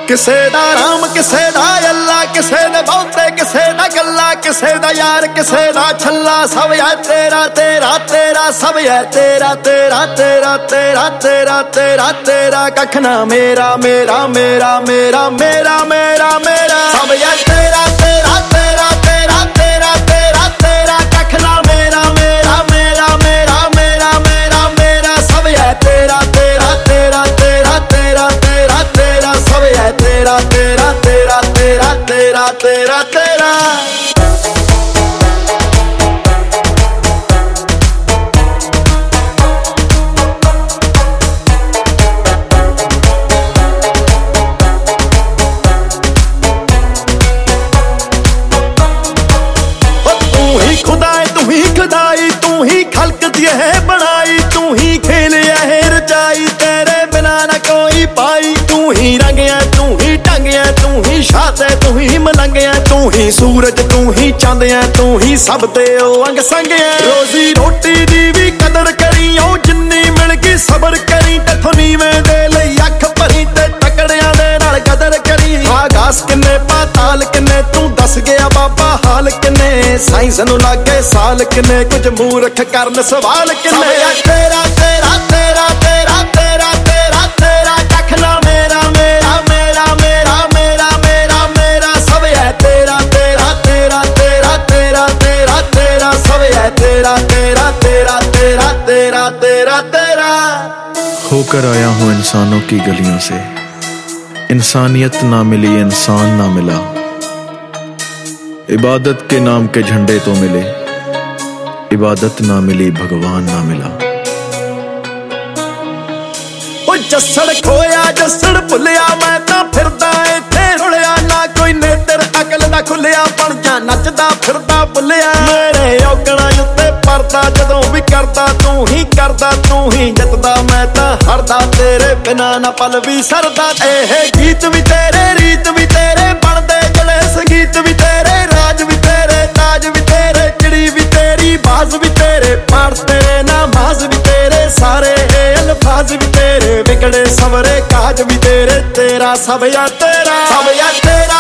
ਕਿਸੇ ਦਾ ਰਾਮ ਕਿਸੇ ਦਾ ਅੱਲਾ, ਕਿਸੇ ਦੇ ਬਹੁਤੇ ਕਿਸੇ ਦਾ ਗੱਲਾ, ਕਿਸੇ ਦਾ ਯਾਰ ਕਿਸੇ ਦਾ ਛੱਲਾ। ਸਭ ਹੈ ਤੇਰਾ ਤੇਰਾ ਤੇਰਾ, ਸਭ ਹੈ ਤੇਰਾ ਤੇਰਾ ਤੇਰਾ ਤੇਰਾ ਤੇਰਾ ਤੇਰਾ ਤੇਰਾ। ਕੱਖ ਨਾ ਮੇਰਾ ਮੇਰਾ ਮੇਰਾ ਮੇਰਾ ਮੇਰਾ ਮੇਰਾ ਮੇਰਾ। ਸਭ ਹੈ ਤੇਰਾ ਤੇਰਾ ਤੇਰਾ ਤੇਰਾ ਤੇਰਾ ਤੇਰਾ ਤੇਰਾ। ਕੱਖ ਨਾ ਮੇਰਾ ਮੇਰਾ ਮੇਰਾ ਮੇਰਾ ਮੇਰਾ ਮੇਰਾ ਮੇਰਾ। ਸਭ ਹੈ ਤੇਰਾ ਤੇਰਾ ਤੇਰਾ ਤੇਰਾ ਤੇਰਾ ਤੇਰਾ ਤੇਰਾ। ਸਭ ਹੈ ਤੇਰਾ ਤੇਰਾ ਤੇਰਾ ਤੇਰਾ ਤੇਰਾ ਤੇਰਾ ਤੇਰਾ। खुदाई तू ही खल्क दी है बनाई, तू ही खेलिया है रचाई। तेरे बिना न कोई पाई। तू ही रंगया तू ही टंगया, तू ही शात है तू ही मलंगया। तू ही सूरज तू ही चांद है, तू ही सब ते ओ अंग संग है। रोजी रोटी दी भी कदर करी ओ जिन्नी मिल गई सबर करी। तैथों नीवें दे लई अख भरी ते तकड़ियां दे नाल कदर करी। आकाश किन्ने पाताल किन्ने तू दस गया बाबा हाल किन्ने। साइंस नूं लागे साल किन्ने कुछ मूर्ख करन सवाल किन्ने। तेरा तेरा तेरा तेरा तेरा तेरा तेरा। कख ना मेरा मेरा मेरा मेरा मेरा मेरा मेरा। सब है तेरा तेरा तेरा तेरा तेरा तेरा तेरा। सब है तेरा तेरा तेरा तेरा तेरा तेरा तेरा। होकर आया हूँ इंसानों की गलियों से, इंसानियत ना मिली इंसान ना मिला। इबादत के नाम के झंडे तो मिले, इबादत ना मिली भगवान ना मिला। जसड़ खोया जसड़ भुलिया मैं तां फिरदा इत्थे रुलिया। ना कोई नेतर अकल दा खुलिया, बन जा नचदा फिरदा भुलिया। मेरे औगणा उत्ते परदा जदों भी करदा तू ही करदा, तू ही जितदा मैं तां हरदा। तेरे बिना ना पल भी सरदा। एह गीत भी तेरे रीत भी तेरे, बनदे जले संगीत भी तेरे। राज भी तेरे ताज भी तेरे, चिड़ी भी तेरी बाज भी तेरे। पाड़ तेरे नमाज भी तेरे, सारे अल्फाज भी तेरे। बिगड़े सवरे काज भी तेरे। तेरा सब या तेरा, सब या तेरा